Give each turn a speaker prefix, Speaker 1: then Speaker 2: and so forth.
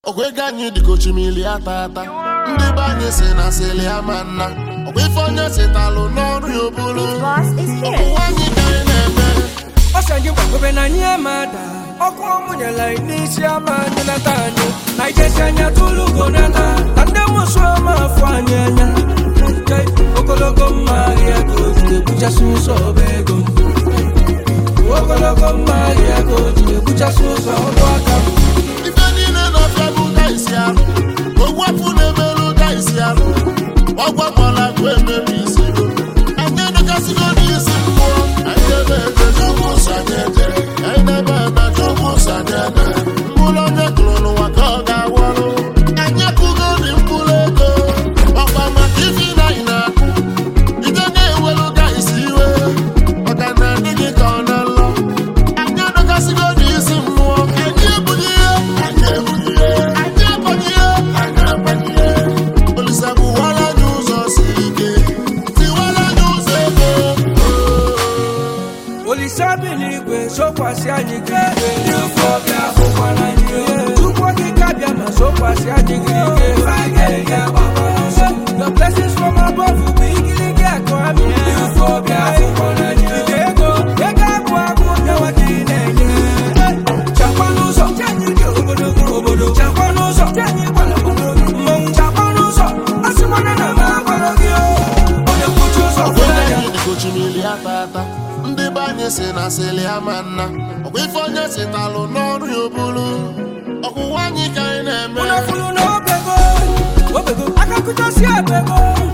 Speaker 1: Ogwega anyị dịka ochimili atata ndị be anyị si na sili amanna ọgwa ife onye sitalụ n'ọrụ ya obulu ụwa anyị ka anyị na-eme
Speaker 2: Osanji mwakobe na nyamada Oko munyala inisi amani na tanyo Na ijeshanya tulugo nana Tande muswa mafanyanya Okologo maria koji Kucha suso bego Okologo maria koji Kucha suso obwakabu
Speaker 1: Ifenine no febu daisiaru Ogwafu nemelu daisiaru Ogwapala kwe mebi isigo Anyeno kasigo di isigo Anyebe jumu sanyete Anyebe na jumu sanyete Mbulo nyekulu wakaga walu Anyekugo di mbulego Wakwa matifi na inaku Ijene welu daisiwe Wakana nini konelo Anyeno kasigo di isigo Anyebunye
Speaker 2: Sabinigwe so kwasi anyigwe Yufobia fukwana niyo Tukwa kikabia ma so kwasi anyigwe Fagelia babayoso The blessings from above we gilingia kwa mi Yufobia fukwana niyo Yego, yega kwa kunya wakinenye Chakwanuso, chanyige obodo Chakwanuso, chanyigwa na obodo Mong chakwanuso, asimwana na makwalogio Oye kuchuso fulaya
Speaker 1: Ochimili atata ndị be anyị si na sili amanna ọgwa ife onye sitalụ n'ọrụ ya obulu ọkwụwa anyị ka anyị na-eme
Speaker 2: Unafulu na obego Obego, akakutosi abego